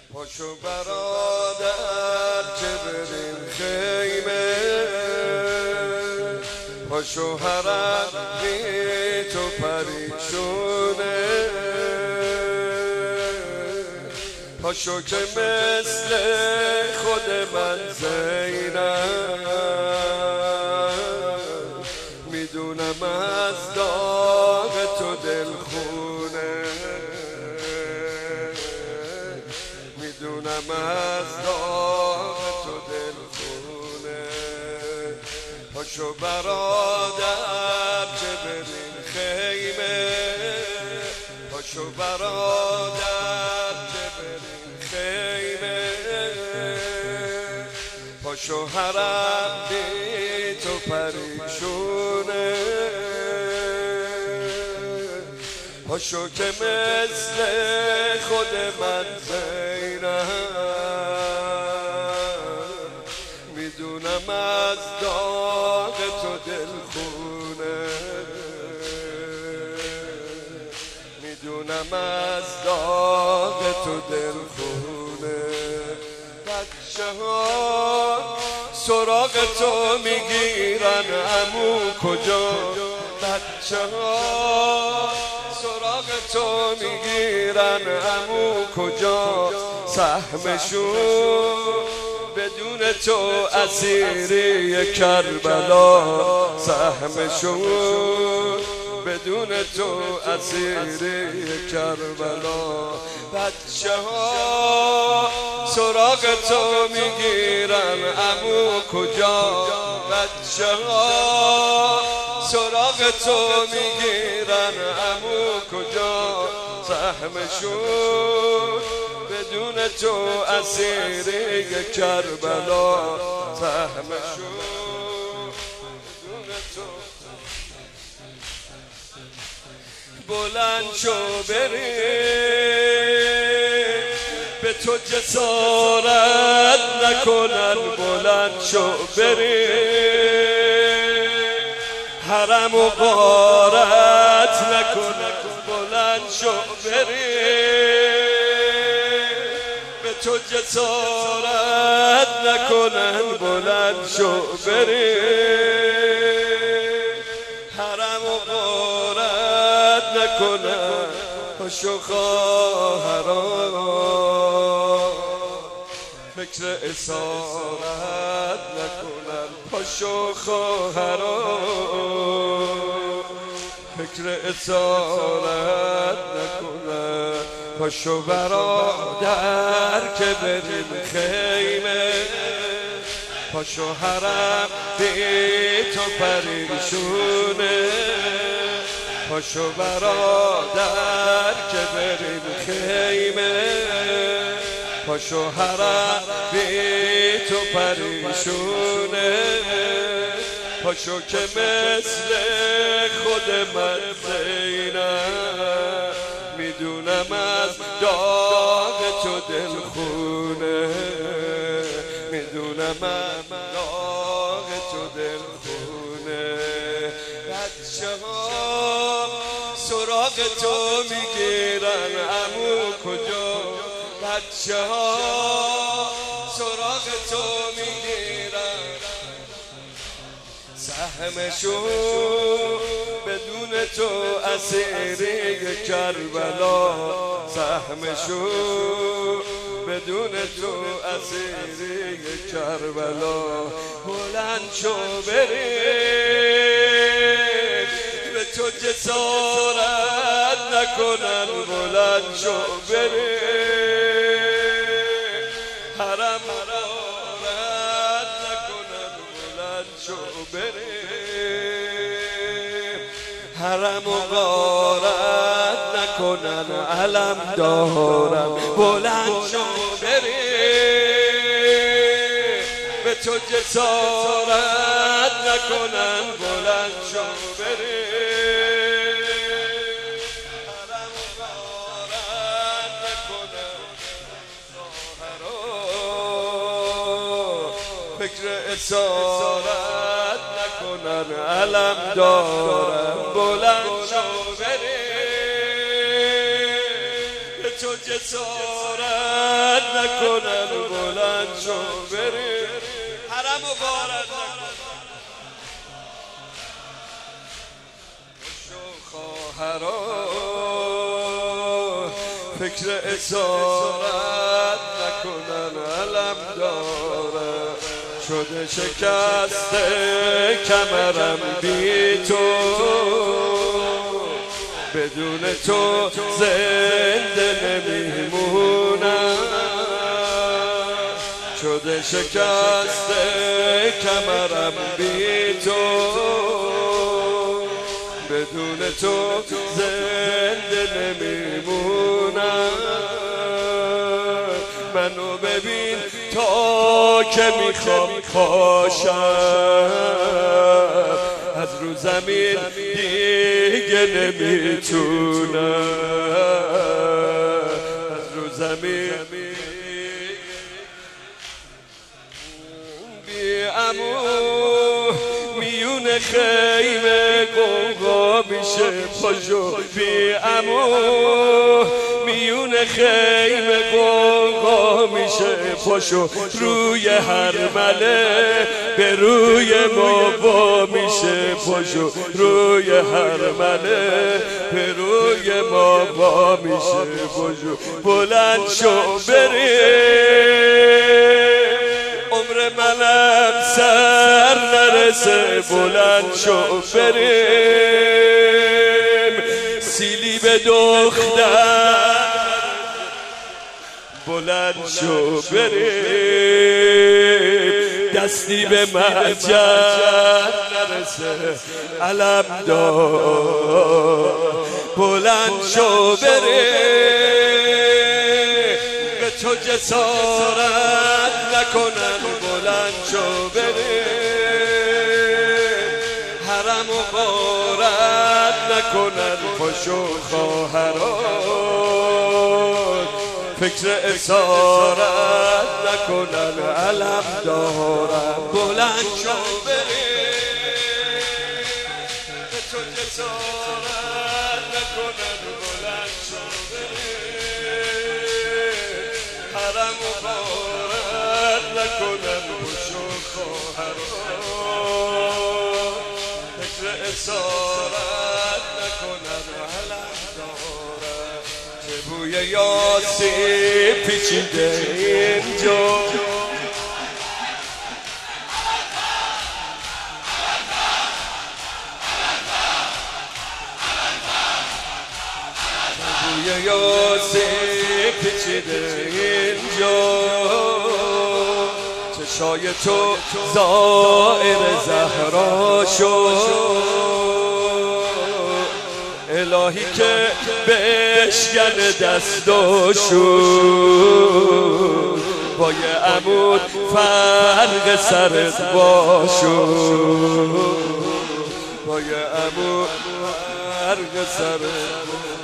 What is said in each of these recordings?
پاشو برادر که بریم خیمه، پاشو حرم بی تو پریشونه، پاشو که مثل خود من زینم، میدونم از داغ تو دلخونه، میدونم از داغ تو دلخونه. پاشو برادر که بریم خیمه، پاشو برادر که بریم خیمه، پاشو حرم بی تو پریشونه، پاشو که مثل خود من زینم، میدونم از داغ تو دلخونه، میدونم از داغ تو دلخونه. بچه ها سراغ تو میگیرن عمو کجا، بچه ها سراغ تو میگیرن عمو کجا، سهمشون بدون تو اسیری کربلا، سهمشون بدون تو اسیری کربلا. بچه ها سراغ تو میگیرن عمو کجا، بچه ها سراغ تو میگیرن عمو کجا، سهمشون بدون تو اسیری کربلا، سهمشون بدون تو. بلند شو بری به تو جسارت نکنن، بلند شو بری حرم و غارت نکنن، بلند شو بری به تو جسارت نکنن، بلند شو بری حرم و غارت نکنن. پاشو خواهران فکر اسارت نکنن، پاشو خواهران فکر اسارت نکنن. پاشو برادر که بریم خیمه، پاشو حرم بی تو پریشونه، پاشو برادر که بریم خیمه، پاشو حرم بی تو پریشونه، پاشو که مثل خود من زینم، میدونم از داغ تو دلخونه، میدونم از داغ تو دلخونه. بچه ها سراغ تو میگیرن عمو کجا، بچه ها سراغ تو میگیرن، سهمشون بدون تو اسیری کربلا، سهمشون بدون تو اسیری کربلا. بلند شو بری به تو جسارت نکنن، بلند شو بری حرم غارت نکنن، بلند شو بری حرم و غارت نکنن. علم دارم بلند شو بری به تو جسارت نکنن، بلند شو بری حرم و غارت نکنن. فکر اسارت نکنن، علم دارم بلند شو بری به تو جسارت نکنن بلند شو بریم حرم و غارت نکنن خواهرا فکر اسارت نکنن علم دارم شده شکست کمرم بی تو بدون تو زنده نمیمونم شده شکست کمرم بی تو بدون تو زنده نمیمونم منو ببین تا که میخوام پاشم از رو زمین دیگه نمیتونم از رو زمین بی عمو میون خیمه قوقا میشه پاشو بی عمو میون خیمه قوقا میشه پاشو روی هر مله به روی ما با میشه پاشو روی هر مله به روی ما با میشه پاشو بلند شو بریم عمر منم سر نرسه بلند شو بریم سیلی به دختر بلند شو بریم دستی به مجد نرسه علم دار بلند شو بریم به تو جسارت نکنن بلند شو بریم حرم و غارت نکنن پاشو خواهران فکر اسارت نکنن علم دارم بلند شو بریم به تو جسارت نکنن بلند شو بریم حرم و غارت نکنن پاشو خواهران فکر اسارت نکنن علم دارم چه بوی یاسین پیچیده اینجا چه بوی یاسین پیچیده اینجا چشای تو زائر زهرا شد الهی که بشکن دستاشو با یه عمود فرق سرت باشو با یه عمود فرق سرت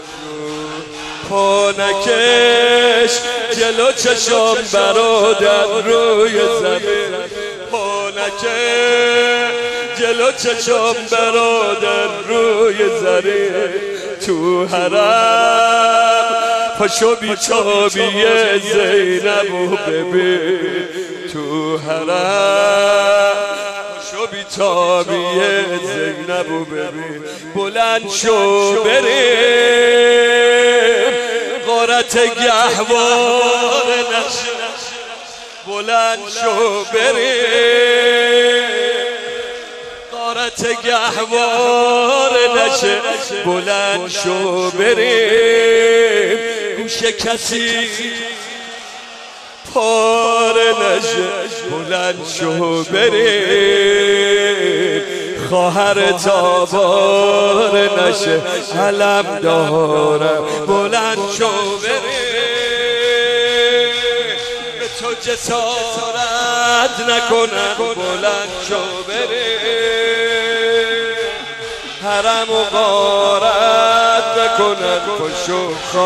پا نکش جلو چشم برادر روی زمین پا نکش جلو چشم برادر روی زمین تو حرم پاشو بیچابی زینبو ببین تو حرم پاشو بیچابی زینبو ببین بلند شو بریم غارت گهوار نشه بلند شو بریم غارت گهوار نشه بلند شو بریم گوش کسی پار نشه بلند شو بریم خواهر تابار نشه علم دارم بلند شو بریم به تو جسارت نکنن بلند شو بریم حرم و غارت نکنن پاشو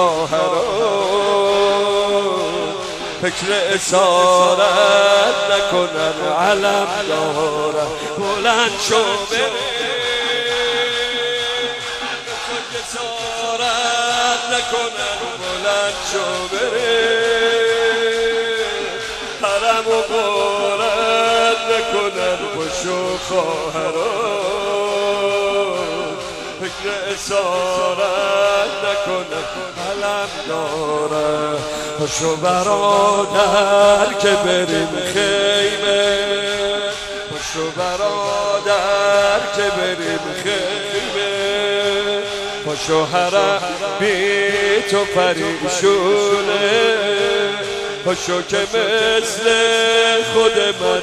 خواهران فکر اسارت نکنن علم دارم بلند شو بریم تو جسارت نکنن بلند شو بریم حرم و غارت نکنن خوش و خواهران، فکر اسارت نکنن علم دارن. پاشو برادر که بریم خیمه، پاشو برادر که بریم خیمه، پاشو حرم بی تو پریشونه، پاشو که مثل خود من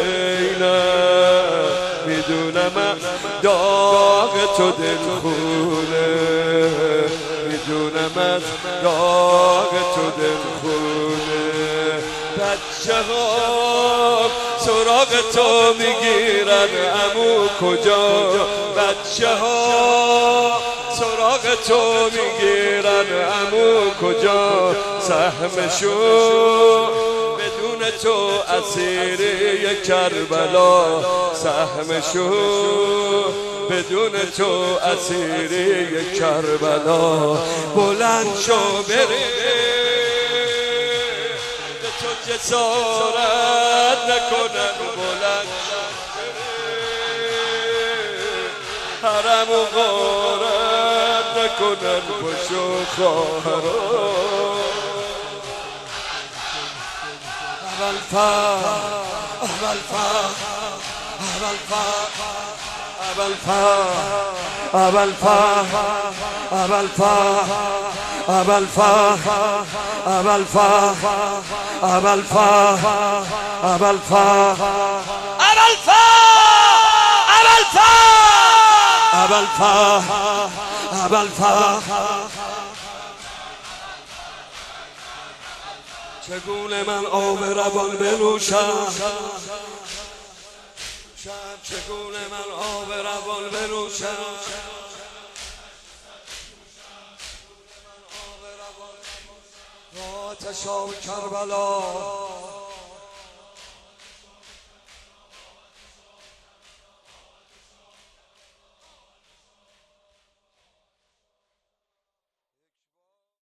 زینب میدونم داغ تو دلخونه، میدونم از داغ تو دلخونه. بچه ها سراغ تو میگیرن عمو کجا، بچه ها سراغ تو میگیرن عمو کجا، سهمشو بدون تو اسیری کربلا، سهمشو بدون تو اسیری کربلا. بلند شو بره به تو جسارت نکنن، بلند شو بره حرم و غارت نکنن خوش و خواهران. چگونه من آب روان بنوشم، چگونه من آب روان بنوشم، آتش آب کربلا